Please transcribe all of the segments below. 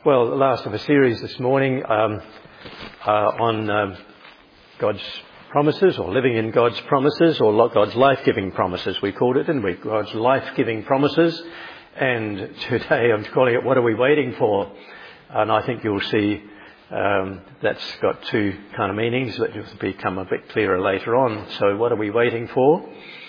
Well, the last of a series this morning on God's promises, or living in God's promises, or God's life-giving promises, we called it, didn't we? God's life-giving promises. And today I'm calling it, what are we waiting for? And I think you'll see that's got two kind of meanings that will become a bit clearer later on. So what are we waiting for?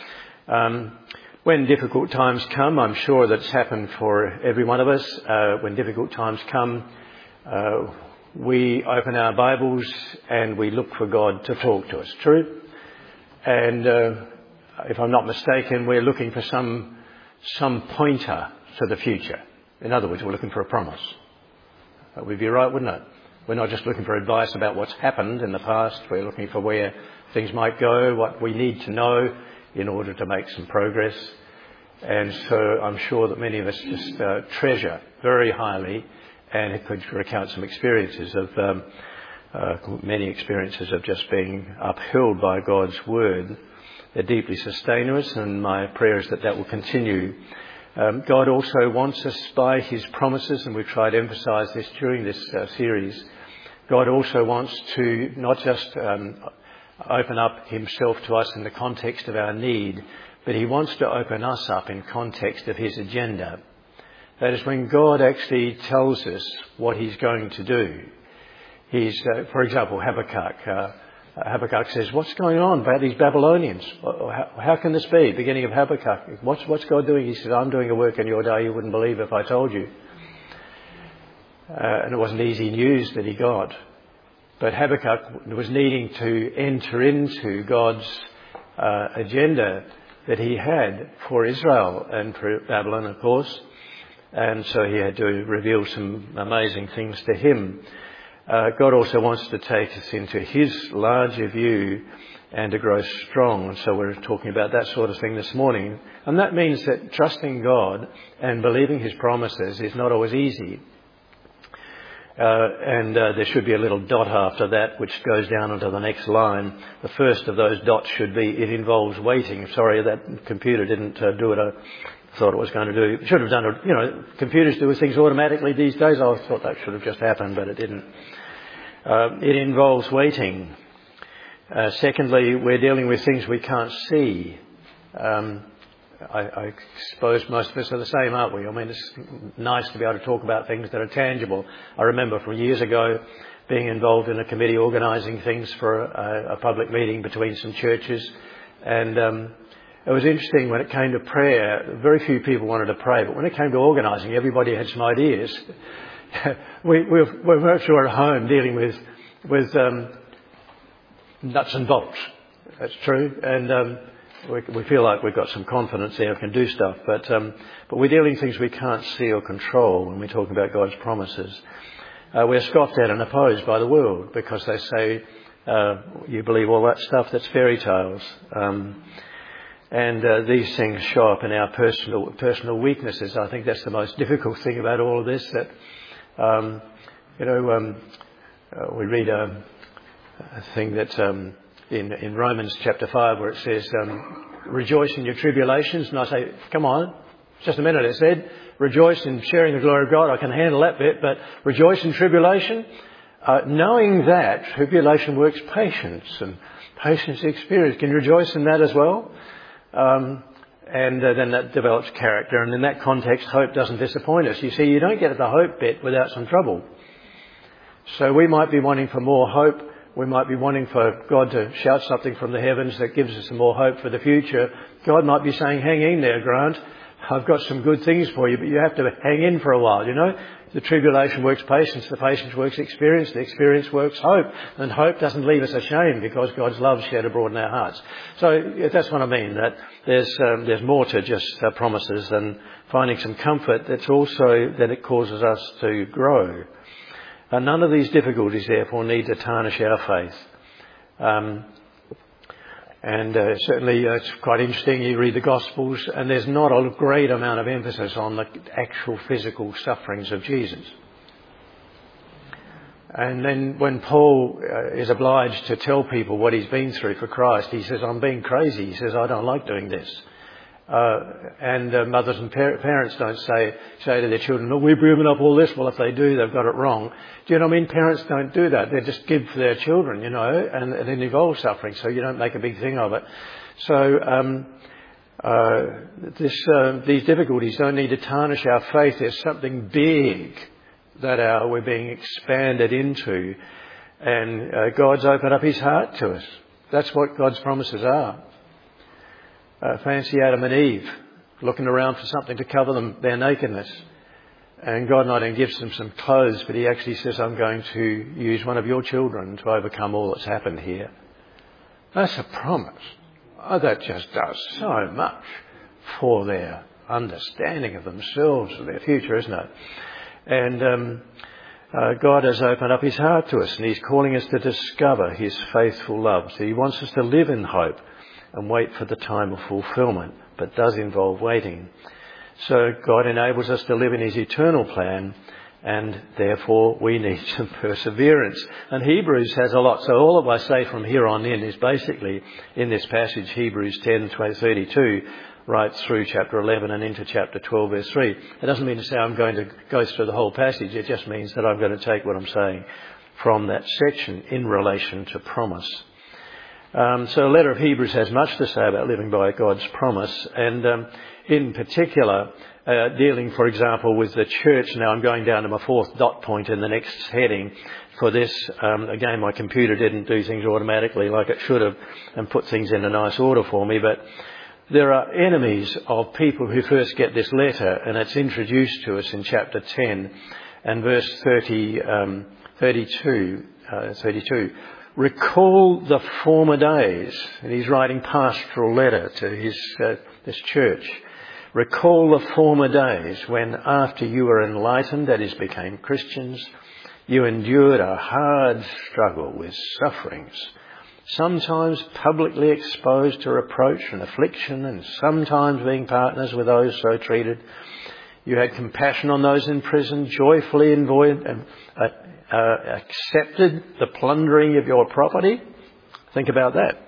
When difficult times come, I'm sure that's happened for every one of us. When difficult times come, we open our Bibles and we look for God to talk to us. True? And if I'm not mistaken, we're looking for some pointer to the future. In other words, we're looking for a promise. That would be right, wouldn't it? We're not just looking for advice about what's happened in the past. We're looking for where things might go, what we need to know in order to make some progress. And so I'm sure that many of us just treasure very highly, and it could recount some experiences of many experiences of just being upheld by God's word. They deeply sustain us, and my prayer is that that will continue. God also wants us by his promises, and we've tried to emphasise this during this series. God also wants to not just open up himself to us in the context of our need, but he wants to open us up in context of his agenda. That is, when God actually tells us what he's going to do. He's, for example, Habakkuk says, what's going on about these Babylonians? How can this be? Beginning of Habakkuk. What's God doing? He says, I'm doing a work in your day you wouldn't believe if I told you. And it wasn't easy news that he got. But Habakkuk was needing to enter into God's agenda that he had for Israel and for Babylon, of course. And so he had to reveal some amazing things to him. God also wants to take us into his larger view and to grow strong. And so we're talking about that sort of thing this morning. And that means that trusting God and believing his promises is not always easy. There should be a little dot after that which goes down into the next line. The first of those dots should be, it involves waiting. Sorry, that computer didn't do it. I thought it was going to do. It should have done it. Computers do things automatically these days. I thought that should have just happened, but it didn't. It involves waiting. Secondly, we're dealing with things we can't see. I suppose most of us are the same, aren't we? I mean, it's nice to be able to talk about things that are tangible. I remember from years ago being involved in a committee organising things for a public meeting between some churches. And it was interesting when it came to prayer. Very few people wanted to pray, but when it came to organising, everybody had some ideas. we're very sure at home dealing with nuts and bolts. That's true. And we feel like we've got some confidence there, we can do stuff, but we're dealing with things we can't see or control when we talk about God's promises. We're scoffed at and opposed by the world because they say, you believe all that stuff, that's fairy tales. And these things show up in our personal weaknesses. I think that's the most difficult thing about all of this, that, we read a thing that in Romans chapter 5 where it says, rejoice in your tribulations. And I say, come on, just a minute, it said, rejoice in sharing the glory of God. I can handle that bit, but rejoice in tribulation. Knowing that tribulation works patience, and patience experience. Can you rejoice in that as well? And then that develops character. And in that context, hope doesn't disappoint us. You see, you don't get at the hope bit without some trouble. So we might be wanting for more hope. We might be wanting for God to shout something from the heavens that gives us some more hope for the future. God might be saying, hang in there, Grant. I've got some good things for you, but you have to hang in for a while, The tribulation works patience, the patience works experience, the experience works hope. And hope doesn't leave us ashamed because God's love is shed abroad in our hearts. So that's what I mean, that there's more to just promises than finding some comfort. It's also that it causes us to grow. And none of these difficulties, therefore, need to tarnish our faith. Certainly it's quite interesting. You read the Gospels and there's not a great amount of emphasis on the actual physical sufferings of Jesus. And then when Paul is obliged to tell people what he's been through for Christ, he says, I'm being crazy. He says, I don't like doing this. And mothers and parents don't say to their children, "Oh, we've given up all this." Well, if they do, they've got it wrong. Do you know what I mean? Parents don't do that. They just give for their children, and it involves suffering, so you don't make a big thing of it. So these difficulties don't need to tarnish our faith. There's something big that we're being expanded into, and God's opened up his heart to us. That's what God's promises are. Fancy Adam and Eve looking around for something to cover their nakedness. And God not only gives them some clothes, but he actually says, "I'm going to use one of your children to overcome all that's happened here." That's a promise. Oh, that just does so much for their understanding of themselves and their future, isn't it? And God has opened up his heart to us, and he's calling us to discover his faithful love. So he wants us to live in hope and wait for the time of fulfilment, but does involve waiting. So God enables us to live in his eternal plan, and therefore we need some perseverance. And Hebrews has a lot. So all that I say from here on in is basically in this passage, Hebrews 10:32, right through chapter 11 and into chapter 12, verse 3. It doesn't mean to say I'm going to go through the whole passage. It just means that I'm going to take what I'm saying from that section in relation to promise. So the letter of Hebrews has much to say about living by God's promise, and in particular, dealing, for example, with the church. Now I'm going down to my fourth dot point in the next heading for this. Again, my computer didn't do things automatically like it should have and put things in a nice order for me, but there are enemies of people who first get this letter, and it's introduced to us in chapter 10 and verse 32. Recall the former days. And he's writing pastoral letter to this church. Recall the former days when, after you were enlightened, that is, became Christians, you endured a hard struggle with sufferings, sometimes publicly exposed to reproach and affliction, and sometimes being partners with those so treated. You had compassion on those in prison, joyfully accepted the plundering of your property. Think about that.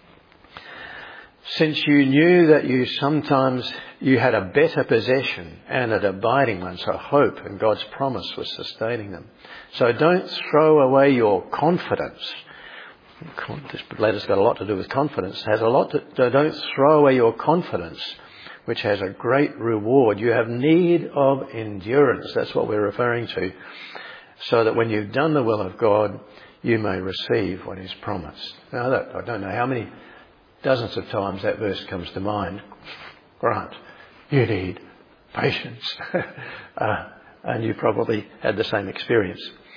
Since you knew that you had a better possession and an abiding one, so hope and God's promise was sustaining them. So don't throw away your confidence. This letter's got a lot to do with confidence. Don't throw away your confidence, which has a great reward. You have need of endurance. That's what we're referring to. So that when you've done the will of God, you may receive what is promised. Now, I don't know how many dozens of times that verse comes to mind. Grant, you need patience. And you probably had the same experience.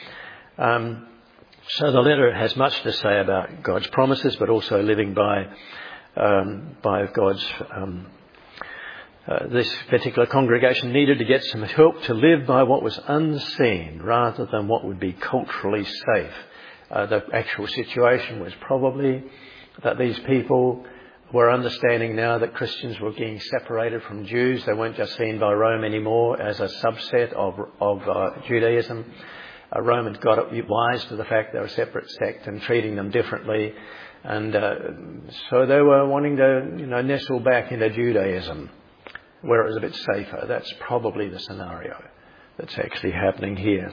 So the letter has much to say about God's promises, but also living by God's... this particular congregation needed to get some help to live by what was unseen rather than what would be culturally safe. The actual situation was probably that these people were understanding now that Christians were being separated from Jews. They weren't just seen by Rome anymore as a subset of Judaism. Rome had got wise to the fact they were a separate sect and treating them differently. And so they were wanting to nestle back into Judaism, where it was a bit safer. That's probably the scenario that's actually happening here.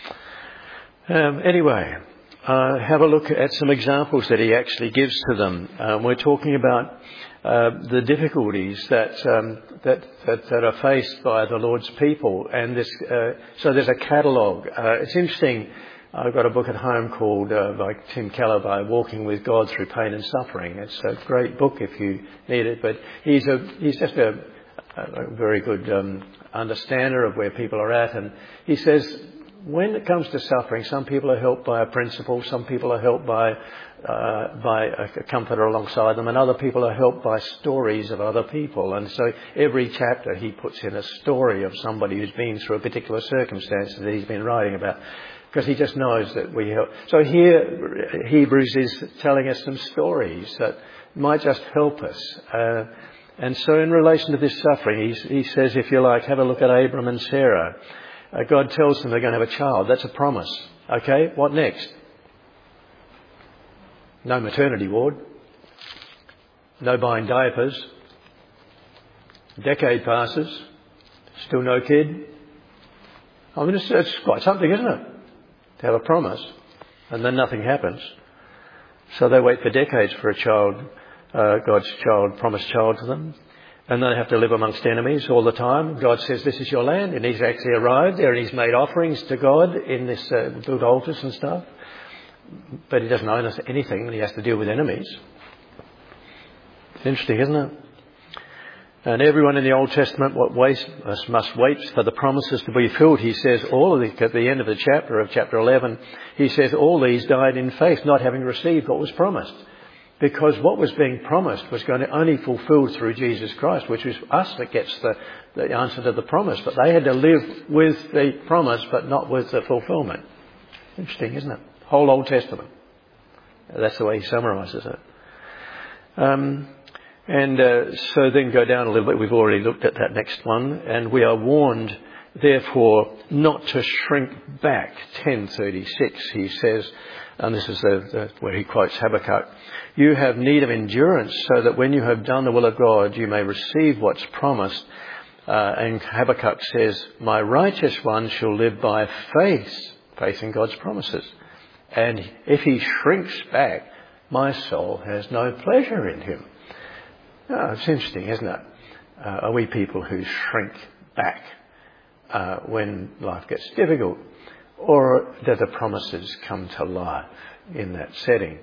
Anyway, have a look at some examples that he actually gives to them. We're talking about the difficulties that are faced by the Lord's people, and this. So there's a catalogue. It's interesting. I've got a book at home called by Tim Keller by Walking with God Through Pain and Suffering. It's a great book if you need it, but he's just a very good understander of where people are at, and he says when it comes to suffering, some people are helped by a principle, some people are helped by a comforter alongside them, and other people are helped by stories of other people. And so every chapter he puts in a story of somebody who's been through a particular circumstance that he's been writing about, because he just knows that we help. So here Hebrews is telling us some stories that might just help us. And so in relation to this suffering, he says, if you like, have a look at Abram and Sarah. God tells them they're going to have a child. That's a promise. Okay, what next? No maternity ward. No buying diapers. Decade passes, still no kid. I mean, it's quite something, isn't it? To have a promise, and then nothing happens. So they wait for decades for a child, God's child, promised child to them. And they have to live amongst enemies all the time. God says, this is your land. And he's actually arrived there and he's made offerings to God in this, built altars and stuff. But he doesn't own us anything and he has to deal with enemies. It's interesting, isn't it? And everyone in the Old Testament must wait for the promises to be fulfilled. He says at the end of the chapter, of chapter 11, he says all these died in faith, not having received what was promised. Because what was being promised was going to only fulfilled through Jesus Christ, which is us that gets the answer to the promise. But they had to live with the promise, but not with the fulfillment. Interesting, isn't it? Whole Old Testament. That's the way he summarises it. So then go down a little bit. We've already looked at that next one. And we are warned, therefore, not to shrink back. 10:36, he says, and this is where he quotes Habakkuk, you have need of endurance so that when you have done the will of God, you may receive what's promised. And Habakkuk says, my righteous one shall live by faith in God's promises. And if he shrinks back, my soul has no pleasure in him. Oh, it's interesting, isn't it? Are we people who shrink back when life gets difficult? Or do the promises come to life in that setting?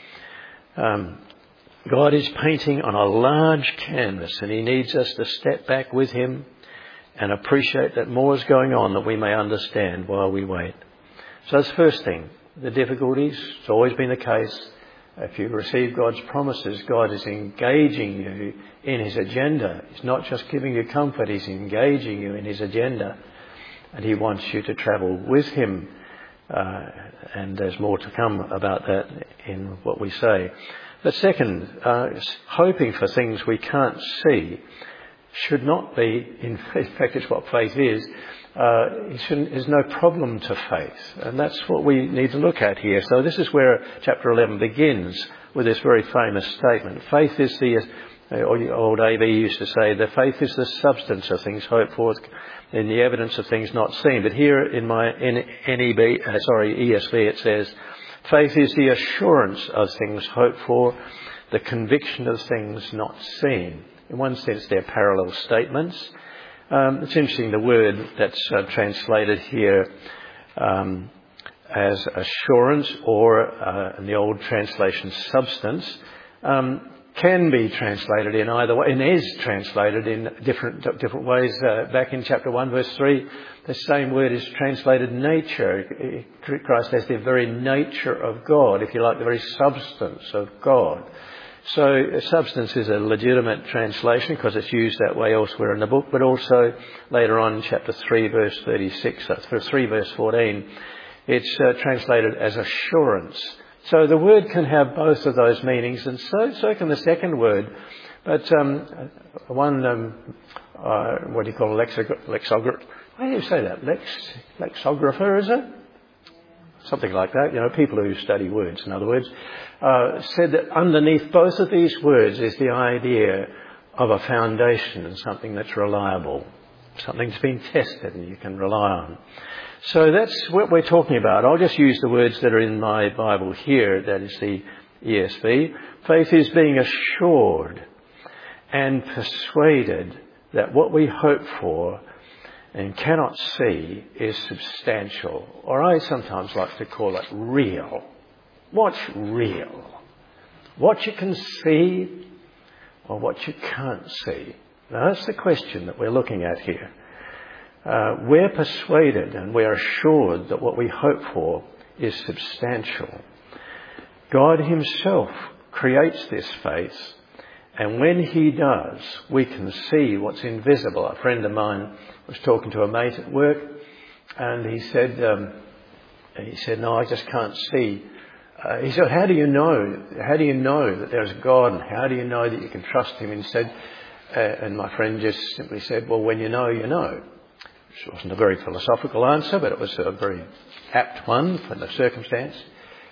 God is painting on a large canvas and he needs us to step back with him and appreciate that more is going on that we may understand while we wait. So that's the first thing. The difficulties, it's always been the case. If you receive God's promises, God is engaging you in his agenda. He's not just giving you comfort, he's engaging you in his agenda. And he wants you to travel with him. And there's more to come about that in what we say. But second, hoping for things we can't see should not be, in fact it's what faith is, there's no problem to faith. And that's what we need to look at here. So this is where chapter 11 begins with this very famous statement. Faith is old AV used to say, the faith is the substance of things hoped for and the evidence of things not seen. But here in my ESV it says, faith is the assurance of things hoped for, the conviction of things not seen. In one sense, they're parallel statements. It's interesting, the word that's translated here as assurance or, in the old translation, substance, can be translated in either way, and is translated in different ways. Back in chapter 1, verse 3, the same word is translated nature. Christ has the very nature of God, if you like, the very substance of God. So substance is a legitimate translation because it's used that way elsewhere in the book, but also later on in chapter 3, verse 36, 3, verse 14, it's translated as assurance. So the word can have both of those meanings, and so can the second word. But what do you call lexographer? How do you say that? Lexographer, is it? Something like that. You know, people who study words, in other words, said that underneath both of these words is the idea of a foundation and something that's reliable, something that's been tested and you can rely on. So that's what we're talking about. I'll just use the words that are in my Bible here, that is the ESV. Faith is being assured and persuaded that what we hope for and cannot see is substantial, or I sometimes like to call it real. What's real? What you can see or what you can't see? Now that's the question that we're looking at here. We're persuaded and we're assured that what we hope for is substantial. God himself creates this faith, and when he does, we can see what's invisible. A friend of mine was talking to a mate at work, and he said, no, I just can't see. He said, how do you know? How do you know that there's a God, and how do you know that you can trust him? And he said, and my friend just simply said, well, when you know, you know. Which wasn't a very philosophical answer, but it was a very apt one for the circumstance.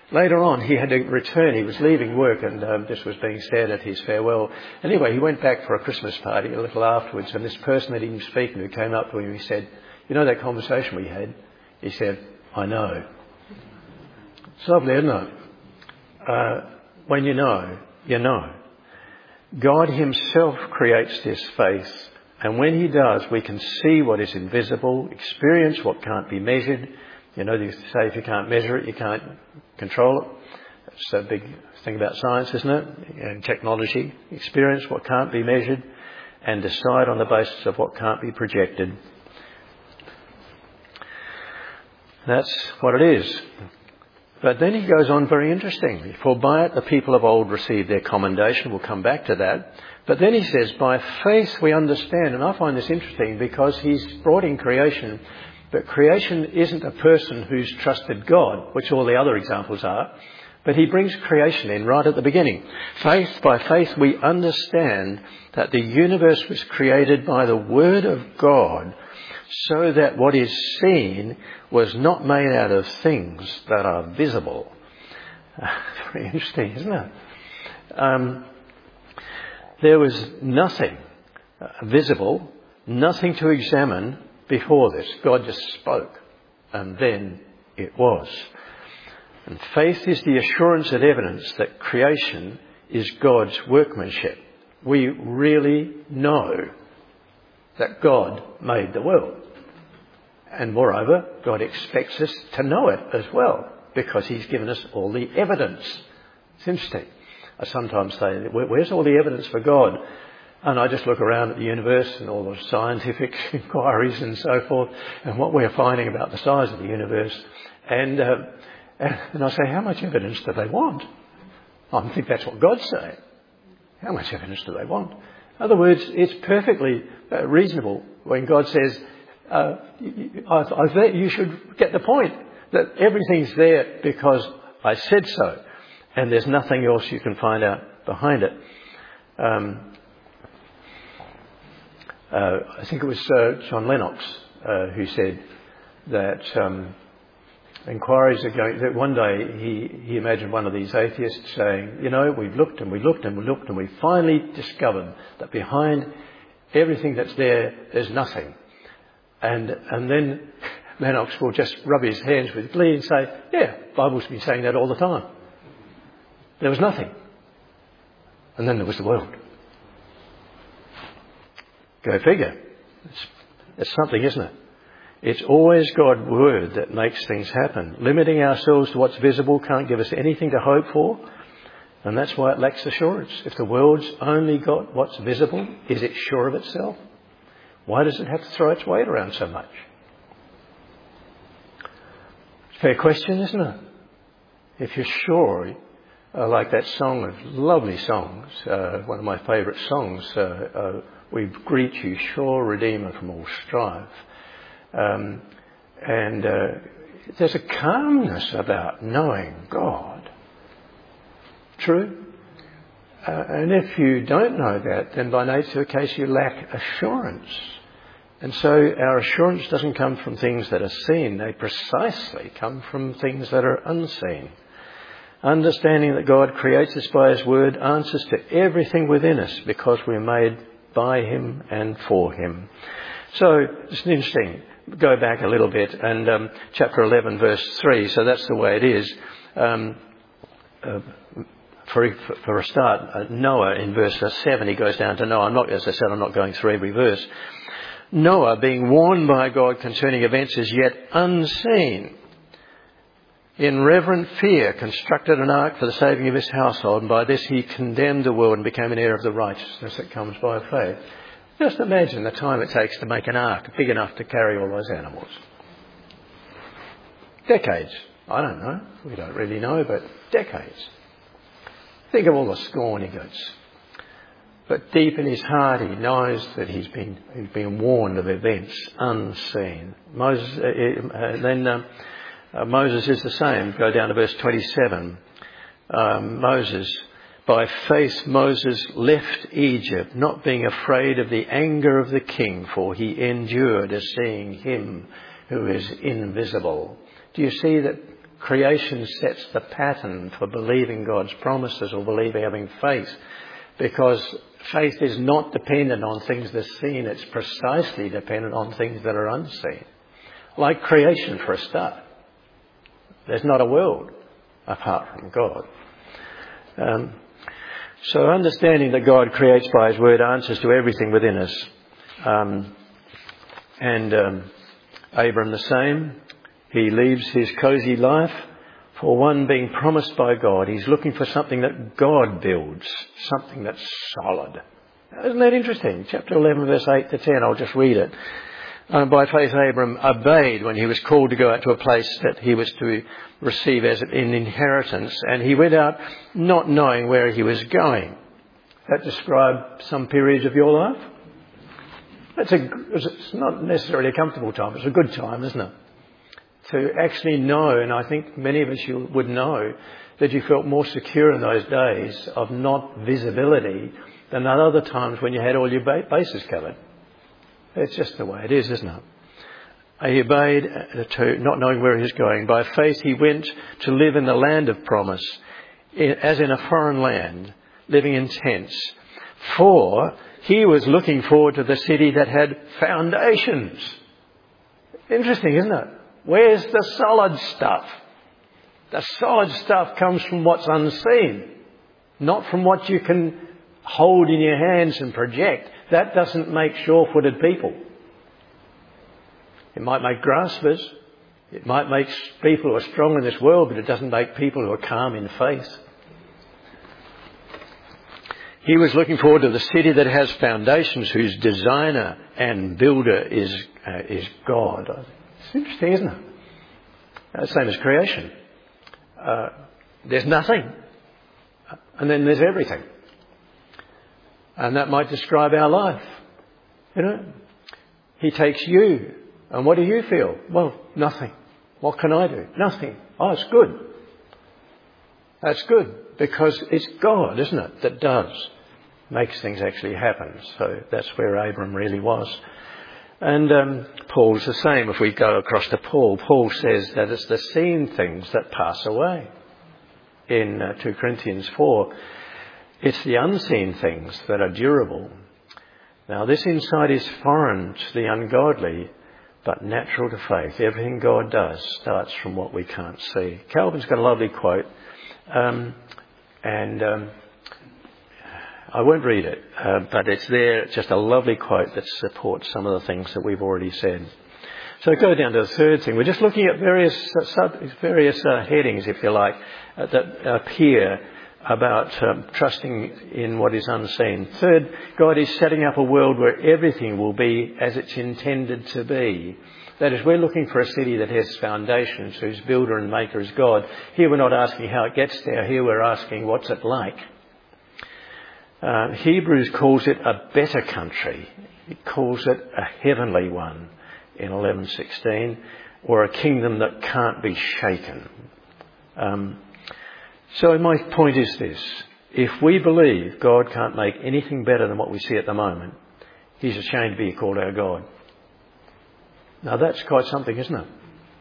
Later on, he had to return. He was leaving work, and this was being said at his farewell. Anyway, he went back for a Christmas party a little afterwards, and this person that he was speaking to came up to him and he said, "You know that conversation we had?" He said, "I know." It's lovely, isn't it? When you know, you know. God himself creates this faith, and when he does, we can see what is invisible, experience what can't be measured. You know, they say if you can't measure it, you can't control it. That's a big thing about science, isn't it? And technology. Experience what can't be measured and decide on the basis of what can't be projected. That's what it is. But then he goes on very interestingly. "For by it the people of old received their commendation." We'll come back to that. But then he says, "By faith we understand." And I find this interesting because he's brought in creation. But creation isn't a person who's trusted God, which all the other examples are. But he brings creation in right at the beginning. By faith we understand that the universe was created by the word of God, so that what is seen was not made out of things that are visible. Very interesting, isn't it? There was nothing visible, nothing to examine before this. God just spoke, and then it was. And faith is the assurance and evidence that creation is God's workmanship. We really know that God made the world. And moreover, God expects us to know it as well, because he's given us all the evidence. It's interesting. I sometimes say, where's all the evidence for God? And I just look around at the universe and all the scientific inquiries and so forth, and what we're finding about the size of the universe. And I say, how much evidence do they want? I think that's what God's saying. How much evidence do they want? In other words, it's perfectly reasonable when God says, you should get the point that everything's there because I said so, and there's nothing else you can find out behind it. I think it was John Lennox who said that inquiries are going. That one day he imagined one of these atheists saying, "You know, we've looked and we looked and we looked and we finally discovered that behind everything that's there, there's nothing." And then Lennox will just rub his hands with glee and say, "Yeah, the Bible's been saying that all the time. There was nothing. And then there was the world." Go figure. It's something, isn't it? It's always God's word that makes things happen. Limiting ourselves to what's visible can't give us anything to hope for. And that's why it lacks assurance. If the world's only got what's visible, is it sure of itself? Why does it have to throw its weight around so much? Fair question, isn't it? If you're sure, like that song of lovely songs, one of my favourite songs, "We greet you, sure Redeemer from all strife." There's a calmness about knowing God. True? And if you don't know that, then by nature of the case you lack assurance. And so our assurance doesn't come from things that are seen. They precisely come from things that are unseen. Understanding that God creates us by his word answers to everything within us because we're made by him and for him. So it's interesting. Go back a little bit and chapter 11 verse 3. So that's the way it is. For a start, Noah in verse 7, he goes down to Noah. As I said, I'm not going through every verse. Noah, being warned by God concerning events as yet unseen, in reverent fear constructed an ark for the saving of his household, and by this he condemned the world and became an heir of the righteousness that comes by faith. Just imagine the time it takes to make an ark big enough to carry all those animals. Decades. I don't know. We don't really know, but decades. Think of all the scorn he gets. But deep in his heart he knows that he's been warned of events unseen. Moses is the same. Go down to verse 27. By faith Moses left Egypt, not being afraid of the anger of the king, for he endured as seeing him who is invisible. Do you see that Creation sets the pattern for believing God's promises or having faith, because faith is not dependent on things that are seen. It's precisely dependent on things that are unseen. Like creation, for a start. There's not a world apart from God. So understanding that God creates by His Word answers to everything within us. Abram the same. He leaves his cosy life for one being promised by God. He's looking for something that God builds, something that's solid. Isn't that interesting? Chapter 11, verse 8 to 10, I'll just read it. By faith, Abram obeyed when he was called to go out to a place that he was to receive as an inheritance, and he went out not knowing where he was going. That describes some periods of your life? It's not necessarily a comfortable time. It's a good time, isn't it? To actually know, and I think many of us you would know, that you felt more secure in those days of not visibility than at other times when you had all your bases covered. It's just the way it is, isn't it? He obeyed, not knowing where he was going. By faith he went to live in the land of promise, as in a foreign land, living in tents. For he was looking forward to the city that had foundations. Interesting, isn't it? Where's the solid stuff? The solid stuff comes from what's unseen, not from what you can hold in your hands and project. That doesn't make sure-footed people. It might make graspers. It might make people who are strong in this world, but it doesn't make people who are calm in faith. He was looking forward to the city that has foundations, whose designer and builder is God. It's interesting, isn't it? Same as creation. There's nothing, and then there's everything. And that might describe our life. You know, He takes you, and what do you feel? Well, nothing. What can I do? Nothing. Oh, it's good. That's good, because it's God, isn't it, that makes things actually happen. So that's where Abram really was. And Paul's the same. If we go across to Paul, Paul says that it's the seen things that pass away. In 2 Corinthians 4, it's the unseen things that are durable. Now, this insight is foreign to the ungodly, but natural to faith. Everything God does starts from what we can't see. Calvin's got a lovely quote, I won't read it, but it's there. It's just a lovely quote that supports some of the things that we've already said. So go down to the third thing. We're just looking at various headings, if you like, that appear about trusting in what is unseen. Third, God is setting up a world where everything will be as it's intended to be. That is, we're looking for a city that has foundations, whose builder and maker is God. Here we're not asking how it gets there. Here we're asking what's it like. Hebrews calls it a better country. It calls it a heavenly one in 11:16, or a kingdom that can't be shaken. So my point is this. If we believe God can't make anything better than what we see at the moment, He's ashamed to be called our God. Now that's quite something, isn't it?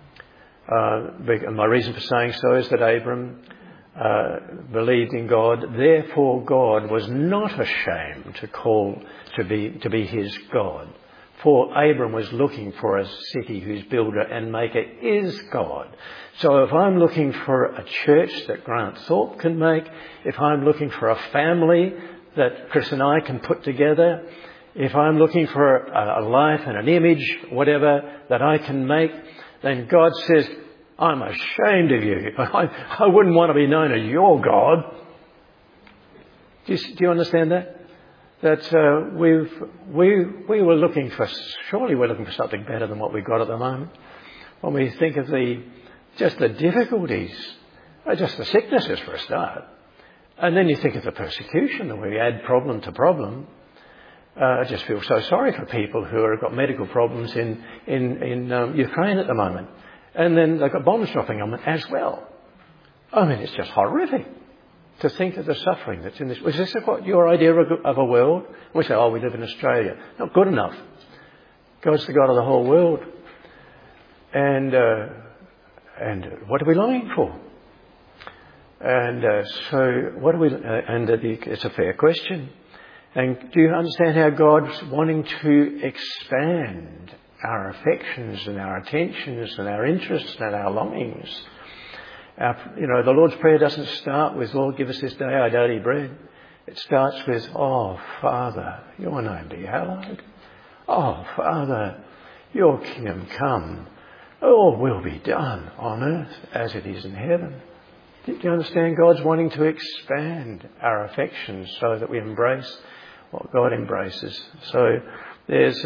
My reason for saying so is that Abram believed in God. Therefore God was not ashamed to be his God. For Abram was looking for a city whose builder and maker is God. So if I'm looking for a church that Grant Thorpe can make, if I'm looking for a family that Chris and I can put together, if I'm looking for a life and an image, whatever, that I can make, then God says, I'm ashamed of you. I wouldn't want to be known as your God. Do you understand that? That we were looking for, surely we're looking for something better than what we've got at the moment. When we think of just the difficulties, just the sicknesses for a start, and then you think of the persecution, and we add problem to problem. I just feel so sorry for people who have got medical problems in Ukraine at the moment. And then they've got bombs dropping on them as well. I mean, it's just horrific to think of the suffering that's in this. Is this what your idea of a world? We say, we live in Australia. Not good enough. God's the God of the whole world. And And what are we longing for? And so what are we... and it's a fair question. And do you understand how God's wanting to expand our affections and our attentions and our interests and our longings? The Lord's Prayer doesn't start with, Lord, give us this day our daily bread. It starts with, oh, Father, your name be hallowed. Oh, Father, your kingdom come. All will be done on earth as it is in heaven. Do you understand? God's wanting to expand our affections so that we embrace what God embraces. So there's,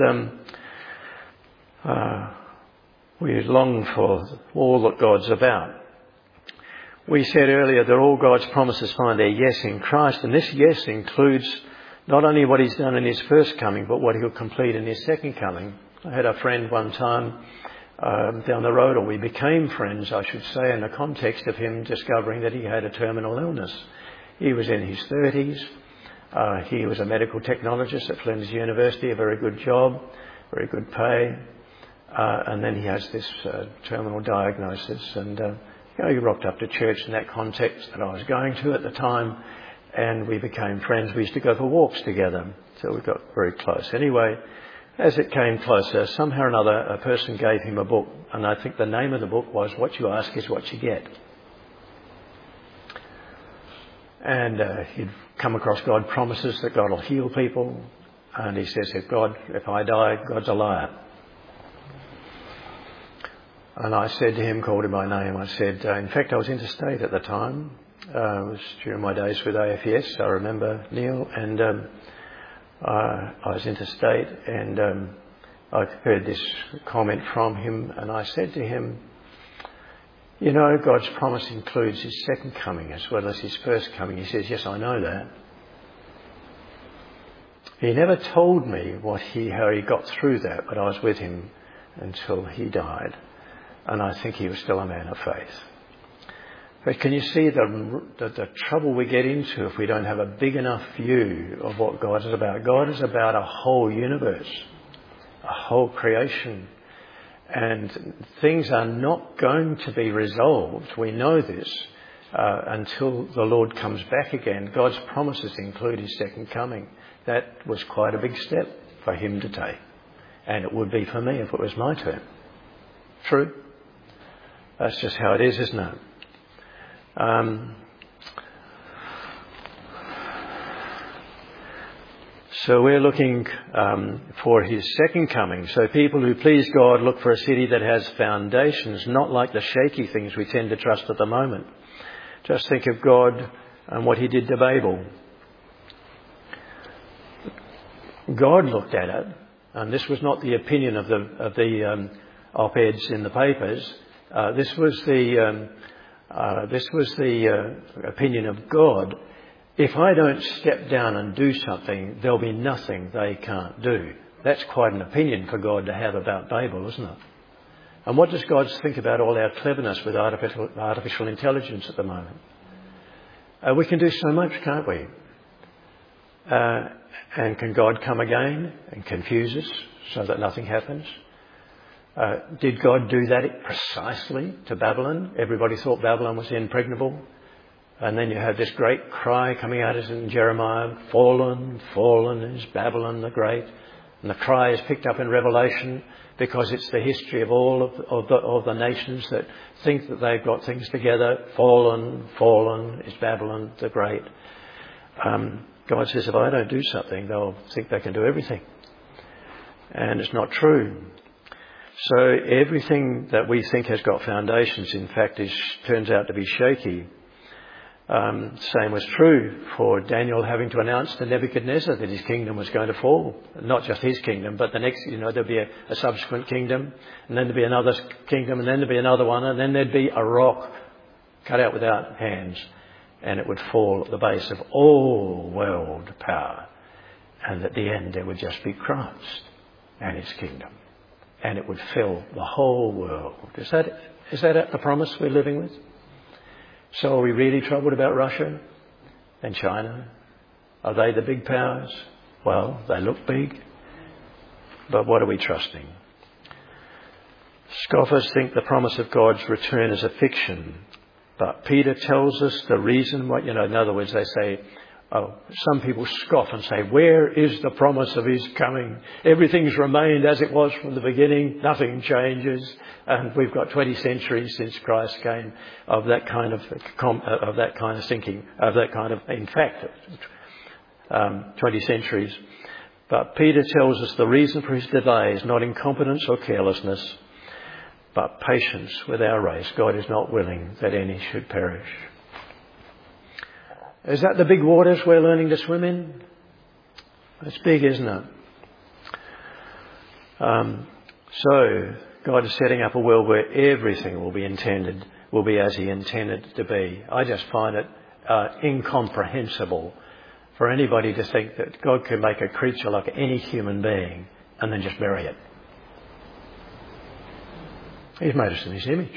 we long for all that God's about. We said earlier that all God's promises find their yes in Christ, and this yes includes not only what he's done in his first coming, but what he'll complete in his second coming. I had a friend one time down the road, or we became friends, I should say, in the context of him discovering that he had a terminal illness. He was in his 30s. He was a medical technologist at Flinders University, a very good job, very good pay. And then he has this terminal diagnosis. And he rocked up to church in that context that I was going to at the time. And we became friends. We used to go for walks together. So we got very close. Anyway, as it came closer, somehow or another, a person gave him a book. And I think the name of the book was What You Ask Is What You Get. And he'd come across God promises that God will heal people. And he says, if I die, God's a liar. And I said to him, called him by name, I said, in fact, I was interstate at the time. It was during my days with AFES, I remember, Neil. And I was interstate, and I heard this comment from him. And I said to him, you know, God's promise includes his second coming as well as his first coming. He says, yes, I know that. He never told me how he got through that, but I was with him until he died. And I think he was still a man of faith. But can you see the trouble we get into if we don't have a big enough view of what God is about? God is about a whole universe, a whole creation. And things are not going to be resolved, we know this, until the Lord comes back again. God's promises include his second coming. That was quite a big step for him to take. And it would be for me if it was my turn. True? That's just how it is, isn't it? So we're looking for his second coming. So people who please God look for a city that has foundations, not like the shaky things we tend to trust at the moment. Just think of God and what he did to Babel. God looked at it, and this was not the opinion of the op-eds in the papers. This was the opinion of God. If I don't step down and do something, there'll be nothing they can't do. That's quite an opinion for God to have about Babel, isn't it? And what does God think about all our cleverness with artificial intelligence at the moment? We can do so much, can't we? And can God come again and confuse us so that nothing happens? Did God do that precisely to Babylon? Everybody thought Babylon was impregnable. And then you have this great cry coming out as in Jeremiah, fallen, fallen is Babylon the Great. And the cry is picked up in Revelation because it's the history of all of the nations that think that they've got things together. Fallen, fallen is Babylon the Great. God says if I don't do something, they'll think they can do everything. And it's not true. So everything that we think has got foundations, in fact, turns out to be shaky. Same was true for Daniel having to announce to Nebuchadnezzar that his kingdom was going to fall. Not just his kingdom, but the next, there'd be a subsequent kingdom, and then there'd be another kingdom, and then there'd be another one, and then there'd be a rock cut out without hands, and it would fall at the base of all world power. And at the end there would just be Christ and his kingdom. And it would fill the whole world. Is that the promise we're living with? So are we really troubled about Russia and China? Are they the big powers? Well, they look big. But what are we trusting? Scoffers think the promise of God's return is a fiction. But Peter tells us the reason why, in other words, they say, some people scoff and say, where is the promise of his coming? Everything's remained as it was from the beginning. Nothing changes. And we've got 20 centuries since Christ came of that kind of thinking, in fact, 20 centuries. But Peter tells us the reason for his delay is not incompetence or carelessness, but patience with our race. God is not willing that any should perish. Is that the big waters we're learning to swim in? It's big, isn't it? So God is setting up a world where everything will be as he intended it to be. I just find it incomprehensible for anybody to think that God can make a creature like any human being and then just bury it. He's made us in his image.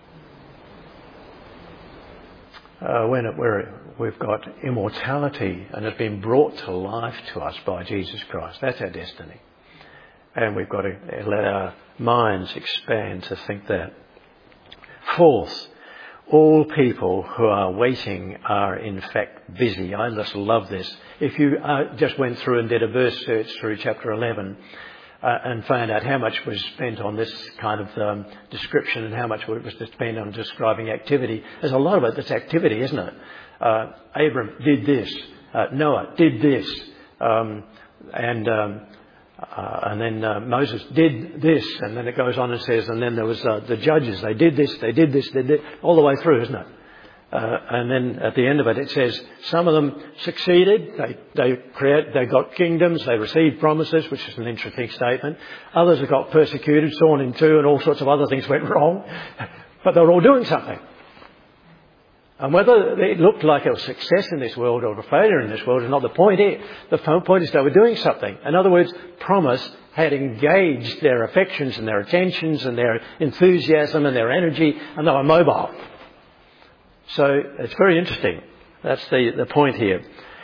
We've got immortality and it's been brought to life to us by Jesus Christ. That's our destiny. And we've got to let our minds expand to think that. Fourth, all people who are waiting are in fact busy. I just love this. If you just went through and did a verse search through chapter 11 and found out how much was spent on this kind of description and how much was spent on describing activity, there's a lot of it that's activity, isn't it? Abram did this. Noah did this. And then Moses did this. And then it goes on and says, and then there was the judges. They did this, they did this, they did all the way through, isn't it? And then at the end of it, it says some of them succeeded. They got kingdoms. They received promises, which is an interesting statement. Others have got persecuted, sawn in two, and all sorts of other things went wrong. But they were all doing something. And whether it looked like a success in this world or a failure in this world is not the point here. The point is they were doing something. In other words, promise had engaged their affections and their attentions and their enthusiasm and their energy, and they were mobile. So it's very interesting. That's the point here.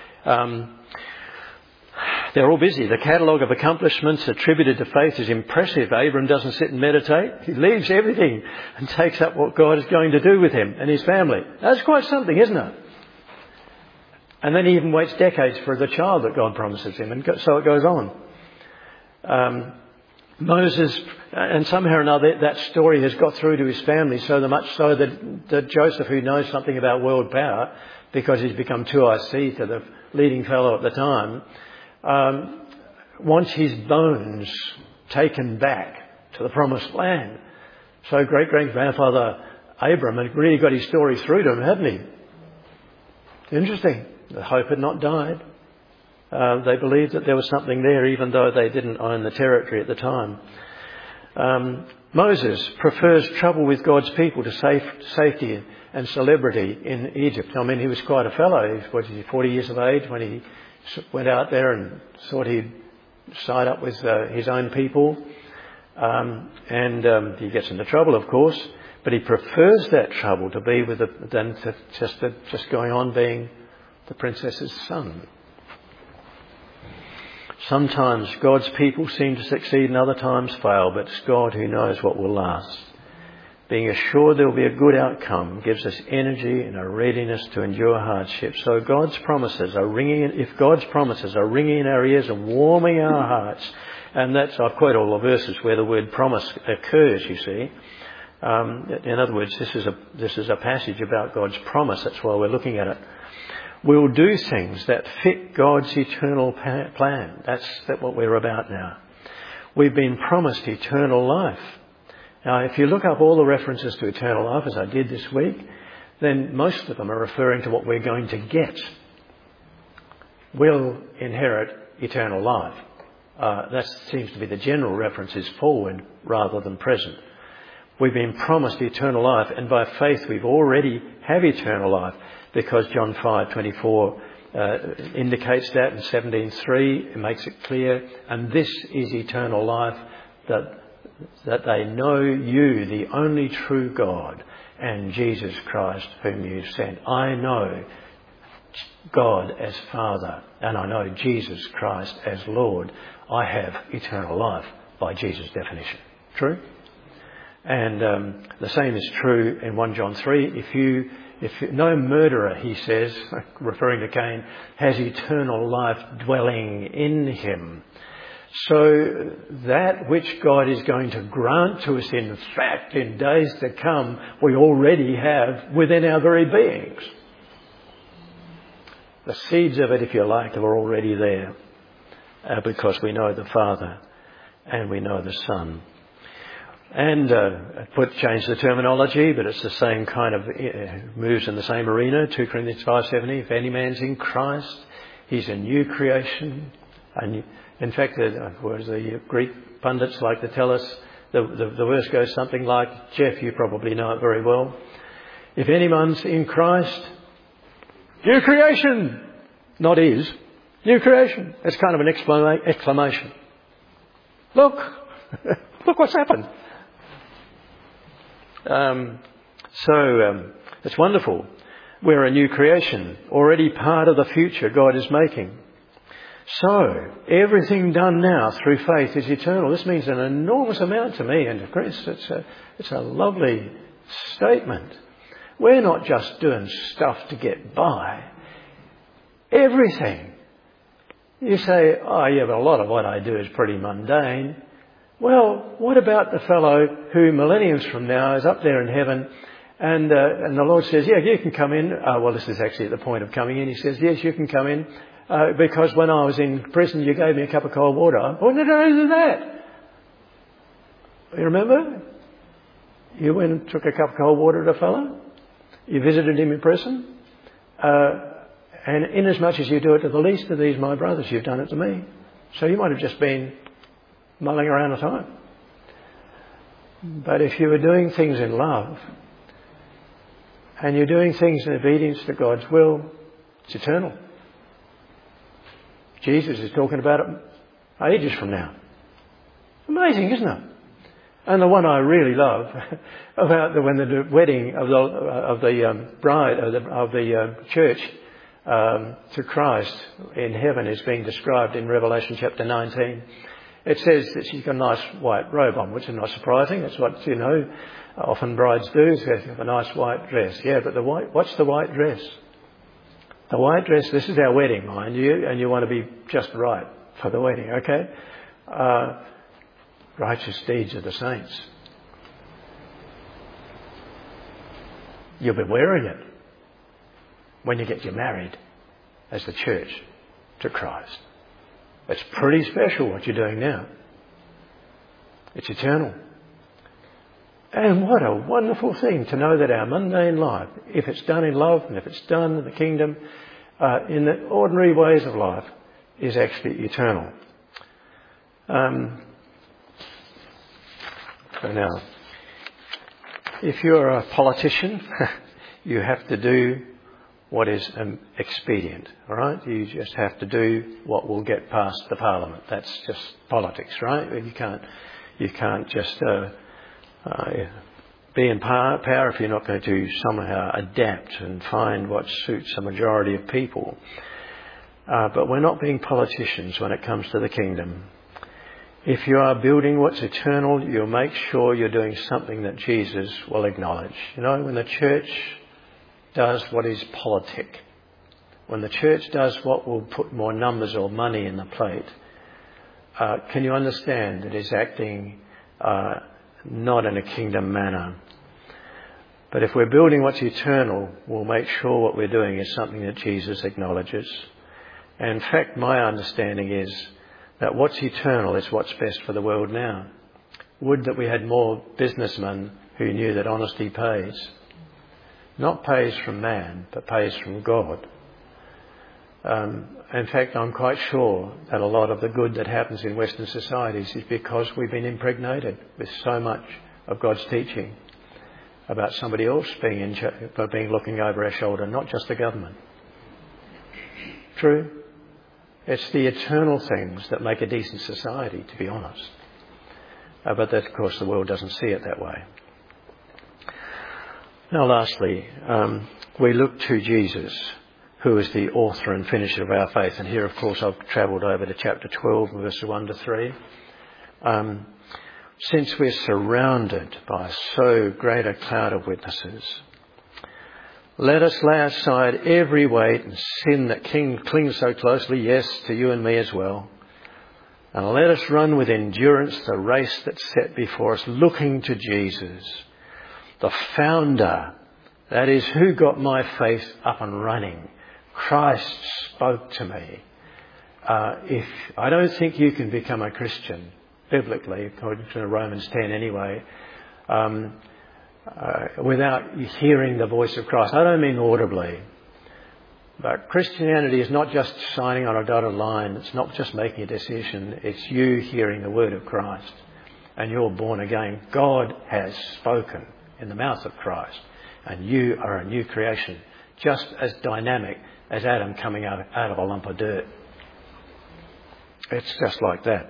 They're all busy. The catalogue of accomplishments attributed to faith is impressive. Abram doesn't sit and meditate. He leaves everything and takes up what God is going to do with him and his family. That's quite something, isn't it? And then he even waits decades for the child that God promises him, and so it goes on. Moses, and somehow or another, that story has got through to his family so much so that Joseph, who knows something about world power, because he's become 2IC to the leading fellow at the time, wants his bones taken back to the promised land. So great-great-grandfather Abram had really got his story through to him, hadn't he? Interesting. The hope had not died. They believed that there was something there, even though they didn't own the territory at the time. Moses prefers trouble with God's people to safety and celebrity in Egypt. I mean, he was quite a fellow. He was 40 years of age when he went out there and thought he'd side up with his own people. And he gets into trouble, of course, but he prefers that trouble to be with than to just going on being the princess's son. Sometimes God's people seem to succeed and other times fail, but it's God who knows what will last. Being assured there will be a good outcome gives us energy and a readiness to endure hardship. So God's promises are ringing, if God's promises are ringing in our ears and warming our hearts, and that's, I've quoted all the verses where the word promise occurs, you see. In other words, this is a passage about God's promise. That's why we're looking at it. We'll do things that fit God's eternal plan. That's what we're about now. We've been promised eternal life. Now, if you look up all the references to eternal life, as I did this week, then most of them are referring to what we're going to get. We'll inherit eternal life. That seems to be the general references forward rather than present. We've been promised eternal life, and by faith we've already have eternal life, because John 5:24 indicates that, and 17:3 it makes it clear. And this is eternal life, that they know you, the only true God, and Jesus Christ whom you've sent. I know God as Father, and I know Jesus Christ as Lord. I have eternal life by Jesus' definition. True? And the same is true in 1 John 3. If no murderer, he says, referring to Cain, has eternal life dwelling in him. So that which God is going to grant to us, in fact, in days to come, we already have within our very beings. The seeds of it, if you like, are already there because we know the Father and we know the Son. And change the terminology, but it's the same kind of moves in the same arena. 2 Corinthians 5:17. If any man's in Christ, he's a new creation. In fact, the Greek pundits like to tell us the verse goes something like, Jeff, you probably know it very well. If anyone's in Christ, new creation, not is, new creation. It's kind of an exclamation. Look, look what's happened. It's wonderful. We're a new creation, already part of the future God is making. So, everything done now through faith is eternal. This means an enormous amount to me and to Chris. It's a lovely statement. We're not just doing stuff to get by. Everything. You say, oh yeah, but a lot of what I do is pretty mundane. Well, what about the fellow who millenniums from now is up there in heaven and the Lord says, yeah, you can come in. Well, this is actually at the point of coming in. He says, yes, you can come in because when I was in prison, you gave me a cup of cold water. I wanted to know that. You remember? You went and took a cup of cold water at a fellow. You visited him in prison. And inasmuch as you do it to the least of these, my brothers, you've done it to me. So you might have just been mulling around the time. But if you were doing things in love, and you're doing things in obedience to God's will, it's eternal. Jesus is talking about it ages from now. Amazing, isn't it? And the one I really love about when the wedding of the bride of the church to Christ in heaven is being described in Revelation chapter 19. It says that she's got a nice white robe on, which is not surprising. It's what, often brides do, is they have a nice white dress. Yeah, but what's the white dress? The white dress, this is our wedding, mind you, and you want to be just right for the wedding, okay? Righteous deeds of the saints. You'll be wearing it when you get married as the church to Christ. It's pretty special what you're doing now. It's eternal. And what a wonderful thing to know that our mundane life, if it's done in love and if it's done in the kingdom, in the ordinary ways of life, is actually eternal. So now, if you're a politician, you have to do what is expedient, all right? You just have to do what will get past the Parliament. That's just politics, right? You can't just be in power if you're not going to somehow adapt and find what suits a majority of people. But we're not being politicians when it comes to the kingdom. If you are building what's eternal, you'll make sure you're doing something that Jesus will acknowledge. You know, when the church does what is politic, when the church does what will put more numbers or money in the plate, can you understand that it's acting not in a kingdom manner? But if we're building what's eternal, we'll make sure what we're doing is something that Jesus acknowledges. And in fact, my understanding is that what's eternal is what's best for the world now. Would that we had more businessmen who knew that honesty pays. Not pays from man, but pays from God. In fact, I'm quite sure that a lot of the good that happens in Western societies is because we've been impregnated with so much of God's teaching about somebody else being looking over our shoulder, not just the government. True? It's the eternal things that make a decent society, to be honest. But that, of course, the world doesn't see it that way. Now, lastly, we look to Jesus, who is the author and finisher of our faith. And here, of course, I've travelled over to chapter 12, verses 1 to 3. since we're surrounded by so great a cloud of witnesses. Let us lay aside every weight and sin that clings so closely, yes, to you and me as well. And let us run with endurance the race that's set before us, looking to Jesus, the founder, that is, who got my faith up and running. Christ spoke to me. I don't think you can become a Christian, biblically, according to Romans 10 anyway, without hearing the voice of Christ. I don't mean audibly. But Christianity is not just signing on a dotted line. It's not just making a decision. It's you hearing the word of Christ. And you're born again. God has spoken in the mouth of Christ. And you are a new creation. Just as dynamic as Adam coming out of a lump of dirt. It's just like that.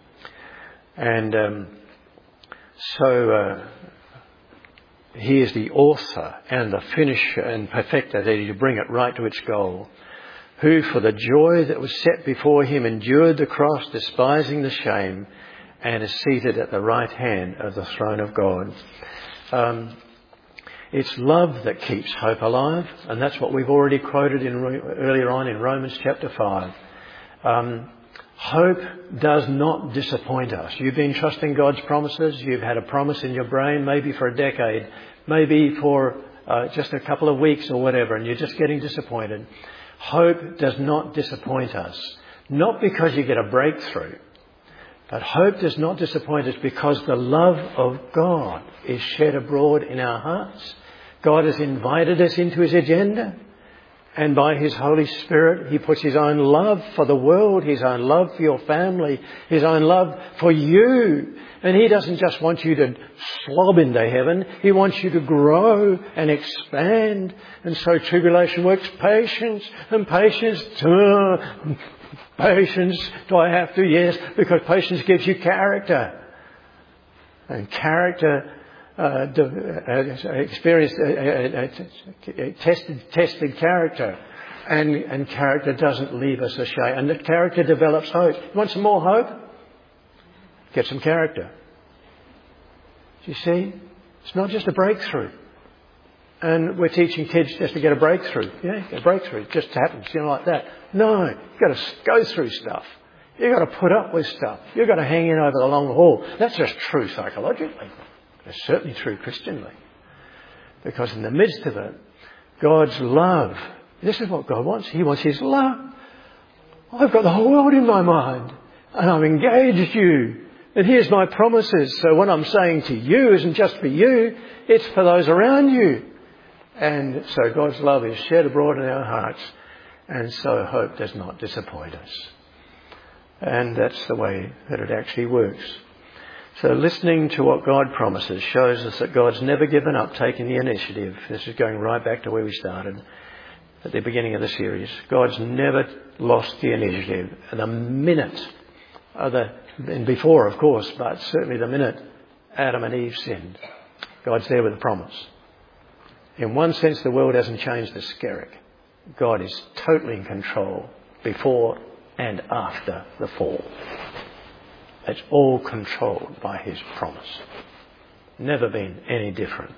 And so he is the author and the finisher and perfecter, that to bring it right to its goal, who for the joy that was set before him endured the cross, despising the shame, and is seated at the right hand of the throne of God. It's love that keeps hope alive, and that's what we've already quoted earlier on in Romans chapter 5. Hope does not disappoint us. You've been trusting God's promises. You've had a promise in your brain maybe for a decade, maybe for just a couple of weeks or whatever, and you're just getting disappointed. Hope does not disappoint us. Not because you get a breakthrough, but hope does not disappoint us because the love of God is shed abroad in our hearts. God has invited us into his agenda. And by his Holy Spirit, he puts his own love for the world, his own love for your family, his own love for you. And he doesn't just want you to slob into heaven. He wants you to grow and expand. And so tribulation works patience, and patience, patience. Do I have to? Yes, because patience gives you character. And character tested character, and character doesn't leave us ashamed, and the character develops hope. You want some more hope? Get some character. Do you see? It's not just a breakthrough, and we're teaching kids just to get a breakthrough. Yeah, get a breakthrough. It just happens, like that. No, you've got to go through stuff. You've got to put up with stuff. You've got to hang in over the long haul. That's just true psychologically. It's certainly true Christianly. Because in the midst of it, God's love, this is what God wants. He wants his love. I've got the whole world in my mind, and I've engaged you. And here's my promises. So what I'm saying to you isn't just for you, it's for those around you. And so God's love is shed abroad in our hearts. And so hope does not disappoint us. And that's the way that it actually works. So listening to what God promises shows us that God's never given up taking the initiative. This is going right back to where we started at the beginning of the series. God's never lost the initiative. The minute, and before of course, but certainly the minute Adam and Eve sinned, God's there with a promise. In one sense, the world hasn't changed a skerrick. God is totally in control before and after the fall. It's all controlled by his promise. Never been any different.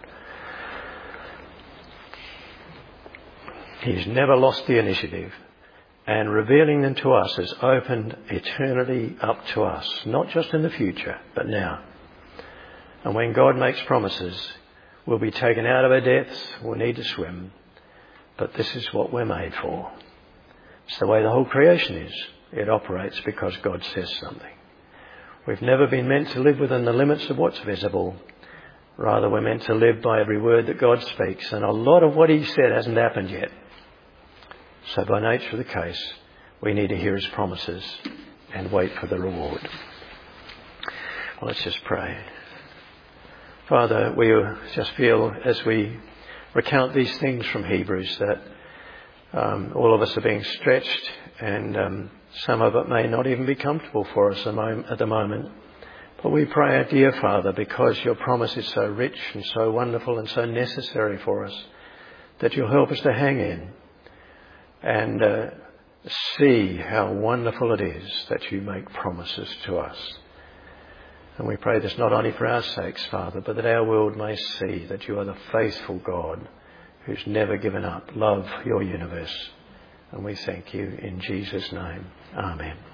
He's never lost the initiative. And revealing them to us has opened eternity up to us. Not just in the future, but now. And when God makes promises, we'll be taken out of our depths. We'll need to swim. But this is what we're made for. It's the way the whole creation is. It operates because God says something. We've never been meant to live within the limits of what's visible. Rather, we're meant to live by every word that God speaks. And a lot of what he said hasn't happened yet. So by nature of the case, we need to hear his promises and wait for the reward. Well, let's just pray. Father, we just feel as we recount these things from Hebrews that all of us are being stretched, and some of it may not even be comfortable for us at the moment. But we pray, our dear Father, because your promise is so rich and so wonderful and so necessary for us, that you'll help us to hang in and see how wonderful it is that you make promises to us. And we pray this not only for our sakes, Father, but that our world may see that you are the faithful God who's never given up. Love your universe. And we thank you in Jesus' name. Amen.